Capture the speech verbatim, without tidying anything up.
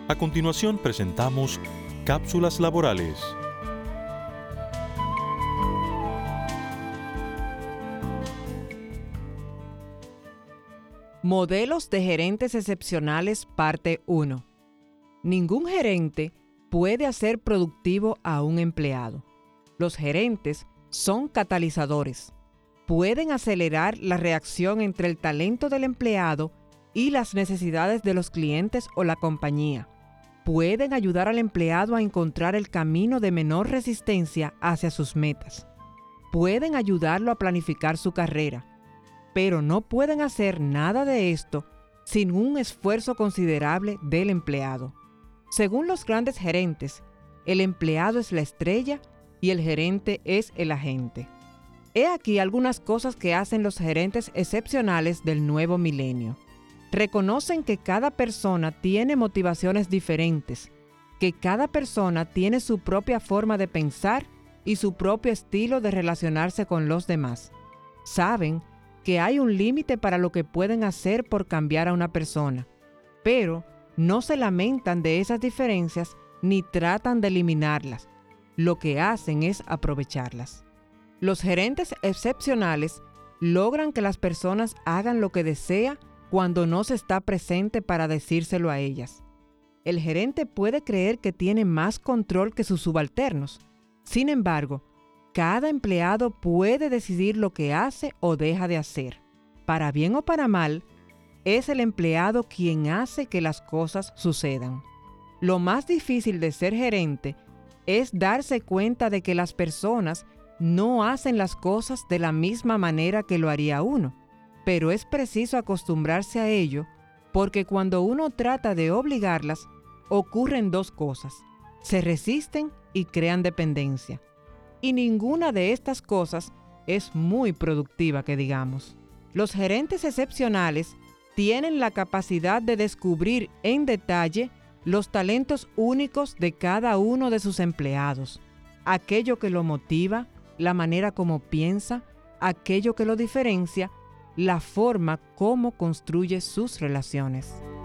A continuación presentamos Cápsulas Laborales. Modelos de gerentes excepcionales, parte uno. Ningún gerente puede hacer productivo a un empleado. Los gerentes son catalizadores. Pueden acelerar la reacción entre el talento del empleado y las necesidades de los clientes o la compañía. Pueden ayudar al empleado a encontrar el camino de menor resistencia hacia sus metas. Pueden ayudarlo a planificar su carrera, pero no pueden hacer nada de esto sin un esfuerzo considerable del empleado. Según los grandes gerentes, el empleado es la estrella y el gerente es el agente. He aquí algunas cosas que hacen los gerentes excepcionales del nuevo milenio. Reconocen que cada persona tiene motivaciones diferentes, que cada persona tiene su propia forma de pensar y su propio estilo de relacionarse con los demás. Saben que hay un límite para lo que pueden hacer por cambiar a una persona, pero no se lamentan de esas diferencias ni tratan de eliminarlas. Lo que hacen es aprovecharlas. Los gerentes excepcionales logran que las personas hagan lo que desea cuando no se está presente para decírselo a ellas. El gerente puede creer que tiene más control que sus subalternos. Sin embargo, cada empleado puede decidir lo que hace o deja de hacer. Para bien o para mal, es el empleado quien hace que las cosas sucedan. Lo más difícil de ser gerente es darse cuenta de que las personas no hacen las cosas de la misma manera que lo haría uno. Pero es preciso acostumbrarse a ello, porque cuando uno trata de obligarlas, ocurren dos cosas: se resisten y crean dependencia. Y ninguna de estas cosas es muy productiva, que digamos. Los gerentes excepcionales tienen la capacidad de descubrir en detalle los talentos únicos de cada uno de sus empleados, aquello que lo motiva, la manera como piensa, aquello que lo diferencia, la forma como construye sus relaciones.